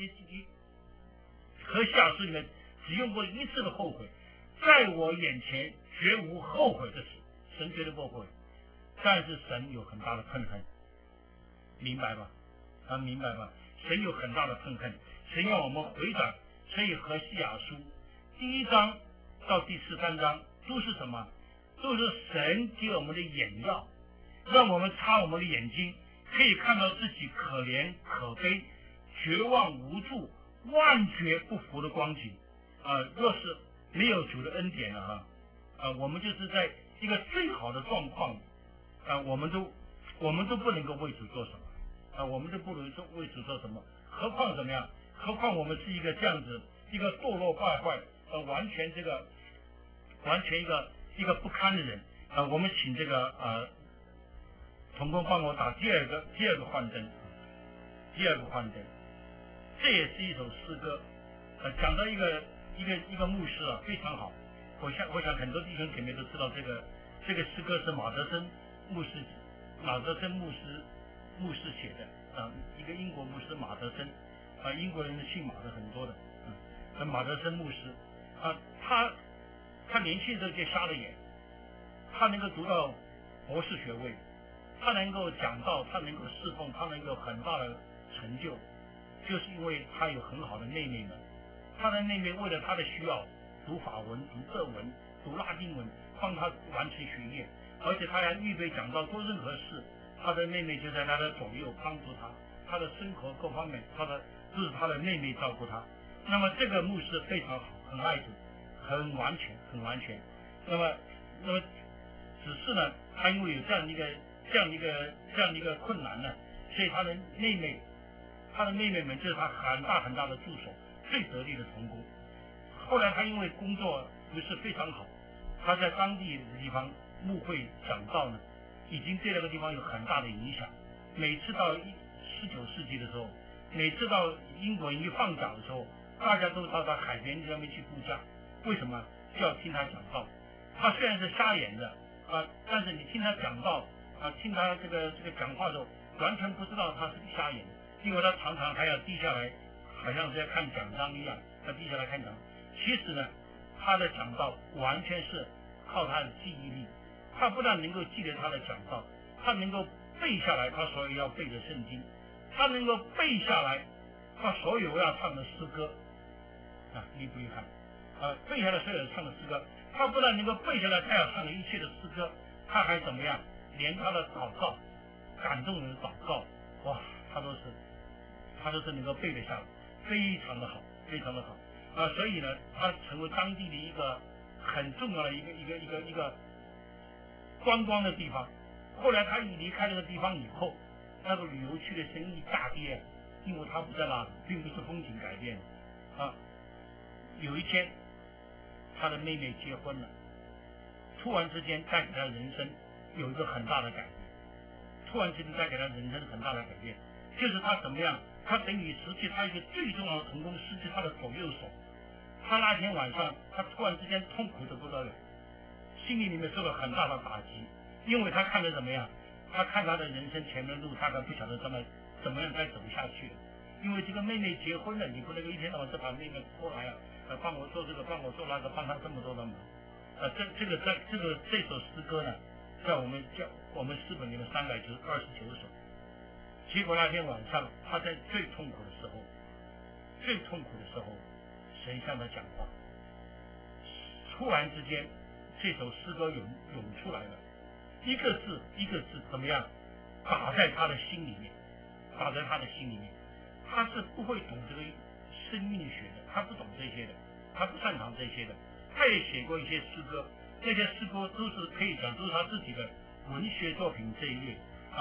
和下书里面只用过一次的后悔，在我眼前绝无后悔的事，神绝对不后悔。但是神有很大的愤恨，明白吧？明白吧？神有很大的愤恨，神要我们回转。所以和西亚书第1章到第13章都是什么？都是神给我们的眼药，让我们擦我们的眼睛，可以看到自己可怜可悲、绝望无助、万劫不复的光景。若是没有主的恩典了我们就是在一个最好的状况我们都不能够为主做什么我们都不能为主做什么，何况怎么样？何况我们是一个这样子一个堕落败坏完全一个不堪的人我们请这个童工帮我打第二个幻灯，这也是一首诗歌讲到一个牧师非常好。我想很多弟兄姐妹都知道这个诗歌是马德森牧师牧师写的一个英国牧师马德森英国人姓马的很多的马德森牧师他年轻的时候就瞎了眼，他能够读到博士学位，他能够讲道，他能够侍奉，他能够很大的成就，就是因为他有很好的妹妹们，他的妹妹为了他的需要读法文、读德文、读拉丁文，帮他完成学业，而且他还预备讲道做任何事，他的妹妹就在他的左右帮助他，他的生活各方面都是他的妹妹照顾他。那么这个牧师非常好，很爱主，很完全。那么只是呢，他因为有这样一个困难呢，所以他的妹妹们就是他很大的助手，最得力的同工。后来他因为工作不是非常好，他在当地的地方牧会讲道呢，已经对那个地方有很大的影响。每次到19世纪的时候，每次到英国人一放假的时候，大家都到他海边那边去度假。为什么？就要听他讲道。他虽然是瞎眼的但是你听他讲道听他这个讲话的时候，完全不知道他是个瞎眼，因为他常常还要低下来，好像是在看讲章一样，他低下来看讲。其实呢，他的讲道完全是靠他的记忆力，他不但能够记得他的讲道，他能够背下来他所有要背的圣经，他能够背下来他所有要唱的诗歌厉不厉害背下来所有唱的诗歌，他不但能够背下来他要唱的一切的诗歌，他还怎么样？连他的祷告，感动人的祷告，哇，他都是能够背得下来，非常的好。所以呢，他成为当地的一个很重要的一个观光的地方。后来他一离开那个地方以后，那个旅游区的生意大跌，因为他不在那里，并不是风景改变有一天他的妹妹结婚了，突然之间带给他人生有一个很大的改变，就是他怎么样？他等于失去他一个最重要的同工，失去他的左右手。他那天晚上，他突然之间痛苦的不得了，心里面受了很大的打击，因为他看着怎么样？他看他的人生前面路，他还不晓得怎么样该走下去了。因为这个妹妹结婚了，你不能够一天到晚就把妹妹拖来帮我做这个，帮我做那个，帮他这么多的忙这首诗歌呢，在我们诗本里面329首。结果那天晚上，他在最痛苦的时候，神向他讲话，突然之间，这首诗歌涌出来了，一个字怎么样，打在他的心里面。他是不会懂这个生命学的，他不懂这些的，他不擅长这些的。他也写过一些诗歌，这些诗歌都是可以讲都是他自己的文学作品这一类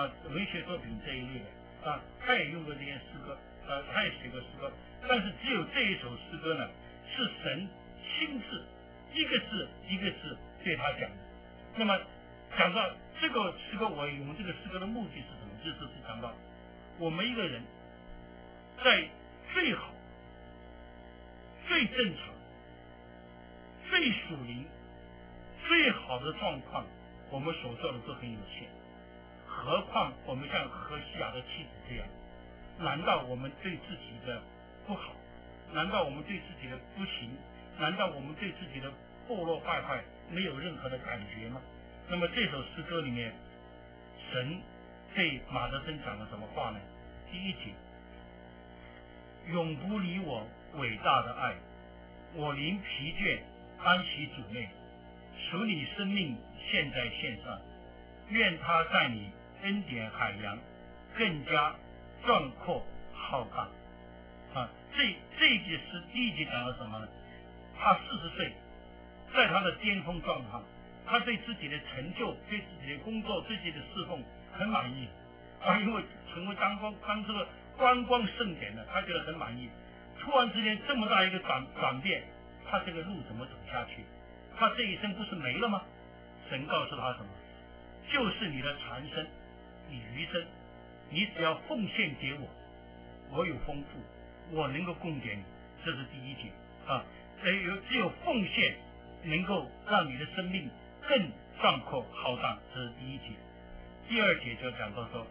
的他也用过这些诗歌他也写过诗歌，但是只有这一首诗歌呢，是神亲自一个字对他讲的。那么讲到这个诗歌，我用这个诗歌的目的是什么？就是讲到我们一个人在最好、最正常、最属灵、最好的状况，我们所做的都很有限。何况我们像何西亚的妻子这样，难道我们对自己的不好，难道我们对自己的不行，难道我们对自己的堕落败坏没有任何的感觉吗？那么这首诗歌里面，神对马德森讲了什么话呢？第1节，永不离我伟大的爱，我临疲倦安息主内，属你生命现在线上，愿他在你恩典海洋更加壮阔浩大。这一节诗第1节讲了什么呢？他40岁，在他的巅峰状况，他对自己的成就、对自己的工作、对自己的侍奉很满意因为成为当这个观光盛典的，他觉得很满意。突然之间这么大一个转变，他这个路怎么走下去？他这一生不是没了吗？神告诉他什么？就是你的残生，你余生，你只要奉献给我，我有丰富，我能够供给你。这是第1节只有奉献能够让你的生命更壮阔浩荡，这是第1节。第2节就讲到说，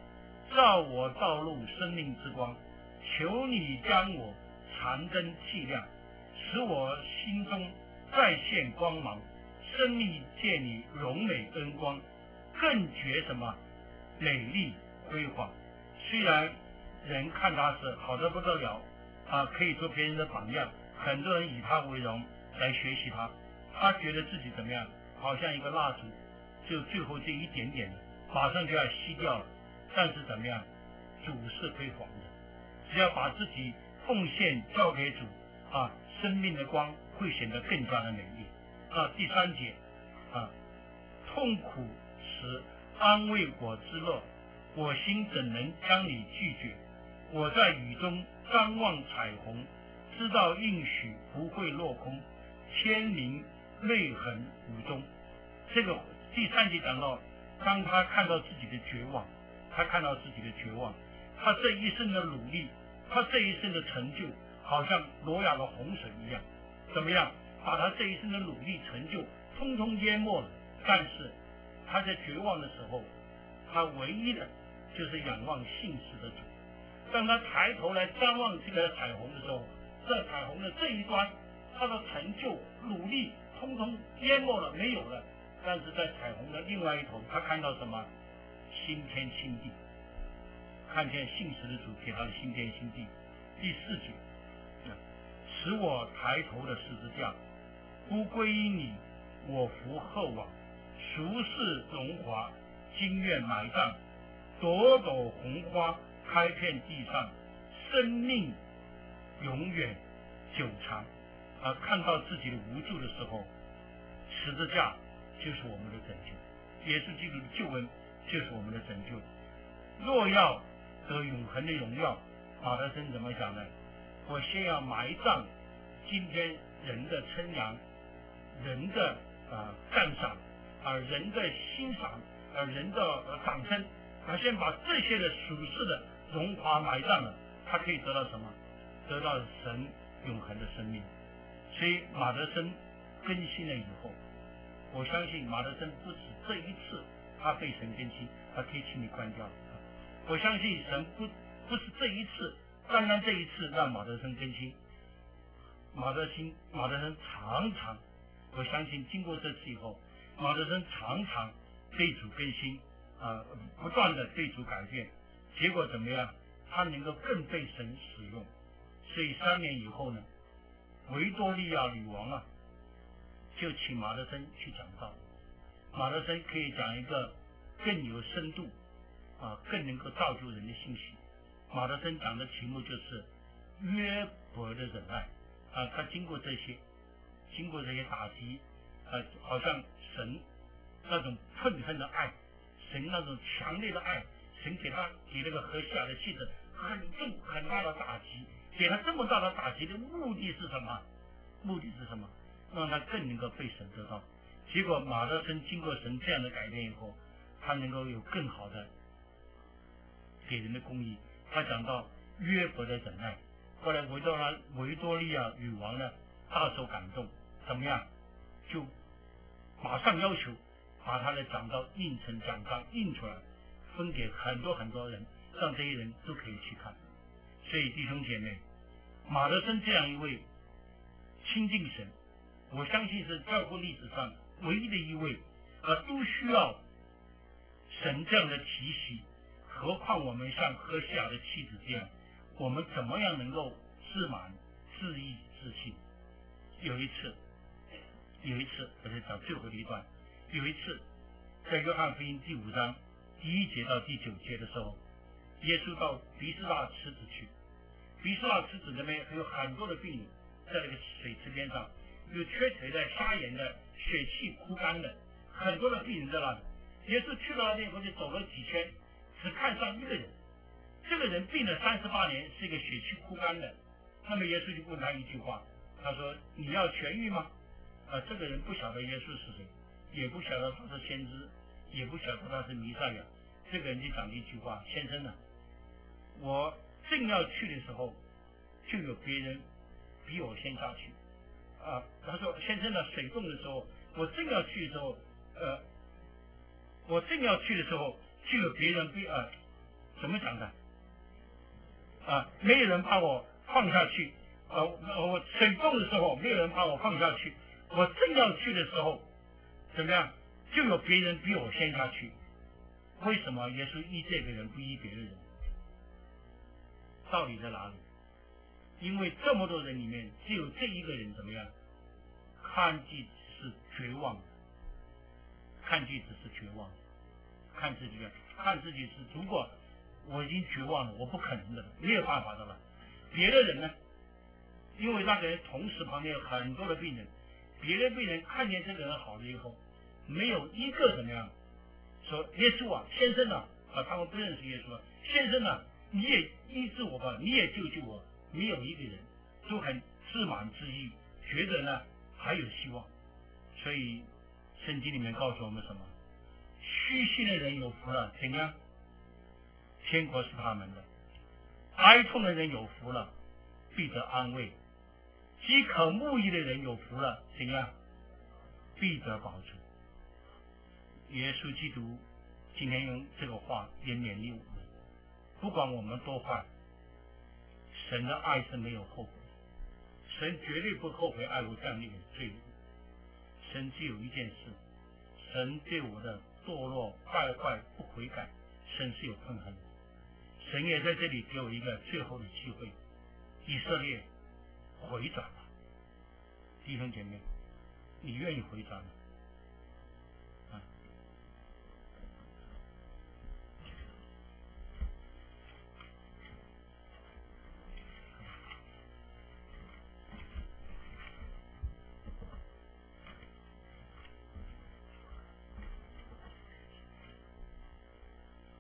照我道路生命之光，求你将我长灯气亮，使我心中再现光芒，生命借你荣美恩光，更觉什么美丽辉煌。虽然人看他是好的不得了可以做别人的榜样，很多人以他为荣来学习他，他觉得自己怎么样，好像一个蜡烛，就最后这一点点马上就要熄掉了。但是怎么样，主是辉煌的，只要把自己奉献交给主生命的光会显得更加的美丽第3节痛苦时安慰我之乐，我心怎能将你拒绝？我在雨中张望彩虹，知道应许不会落空，天明泪痕无踪。这个第3节讲到，当他看到自己的绝望，他这一生的努力，他这一生的成就，好像挪亚的洪水一样，怎么样把他这一生的努力成就通通淹没了。但是他在绝望的时候，他唯一的就是仰望信实的主。当他抬头来张望这个彩虹的时候，在彩虹的这一端，他的成就努力通通淹没了，没有了。但是在彩虹的另外一头，他看到什么？新天新地，看见信实的主给他的新天新地。第4节，使我抬头的十字架不归于你，我服厚望，俗世荣华经愿埋葬，朵朵红花开遍地上，生命永远久长看到自己的无助的时候，十字架就是我们的拯救，耶稣基督的救恩就是我们的拯救。若要得永恒的荣耀，马德森怎么讲呢？我先要埋葬今天人的称扬，人的赞赏人的欣赏人的掌声先把这些的属世的荣华埋葬了，他可以得到什么？得到神永恒的生命。所以马德森更新了以后，我相信马德森不止这一次他被神更新，他可以请你关掉。我相信神不是这一次，单单这一次让马德森更新，马德森常常，我相信经过这次以后，马德森常常对主更新不断的对主改变，结果怎么样？他能够更被神使用。所以3年以后呢，维多利亚女王就请马德森去讲道。马德森可以讲一个更有深度更能够造就人的信息。马德森讲的题目就是约伯的忍耐他经过这些打击好像神那种愤恨的爱，神那种强烈的爱，神给那个何西亚的妻子很重很大的打击，给他这么大的打击的目的是什么？让他更能够被神得到。结果马德森经过神这样的改变以后，他能够有更好的给人的公义。他讲到约伯的忍耐，后来维多利亚女王呢大受感动，怎么样？就马上要求把他的讲道印成讲章印出来，分给很多很多人，让这些人都可以去看。所以弟兄姐妹，马德森这样一位亲近神，我相信是教会历史上唯一的一位都需要神这样的提携，何况我们像何西亚的妻子这样，我们怎么样能够自满自义自信？有一次我在讲最后的一段，有一次在约翰福音第5章第1节到第9节的时候，耶稣到比斯大池子去，比斯大池子那边有很多的病人，在那个水池边上，有缺腿的、瞎眼的、血气枯干的，很多的病人在那里。耶稣去了那以后就走了几圈，只看上一个人，这个人病了38年，是一个血气枯干的。那么耶稣就问他一句话，他说你要痊愈吗？这个人不晓得耶稣是谁，也不晓得他是先知，也不晓得他是弥赛亚。这个人就讲了一句话，先生我正要去的时候，就有别人比我先下去他说先生水冻的时候，我正要去的时候就有别人怎么讲的？没有人把我放下去，我水冻的时候没有人把我放下去，我正要去的时候，怎么样？就有别人比我先下去。为什么耶稣医这个人不医别的人？道理在哪里？因为这么多人里面，只有这一个人怎么样？看自己是绝望的，看自己是绝望的，看自己是，如果我已经绝望了，我不可能的了，没有办法的了。别的人呢？因为那个人同时旁边有很多的病人，别的病人看见这个人好了以后，没有一个怎么样说耶稣啊，先生啊，他们不认识耶稣啊，先生啊，你也医治我吧，你也救救我。没有一个人都很自满自义，觉得呢还有希望。所以圣经里面告诉我们什么？虚心的人有福了，怎样？天国是他们的。哀痛的人有福了，必得安慰。饥渴慕义的人有福了，怎样？必得保住。耶稣基督今天用这个话也勉励我们，不管我们多坏，神的爱是没有后悔，神绝对不后悔爱我这样的一个罪人。神只有一件事，神对我的堕落败坏不悔改，神是有愤恨的。神也在这里给我一个最后的机会，以色列回转吧。弟兄姐妹，你愿意回转吗？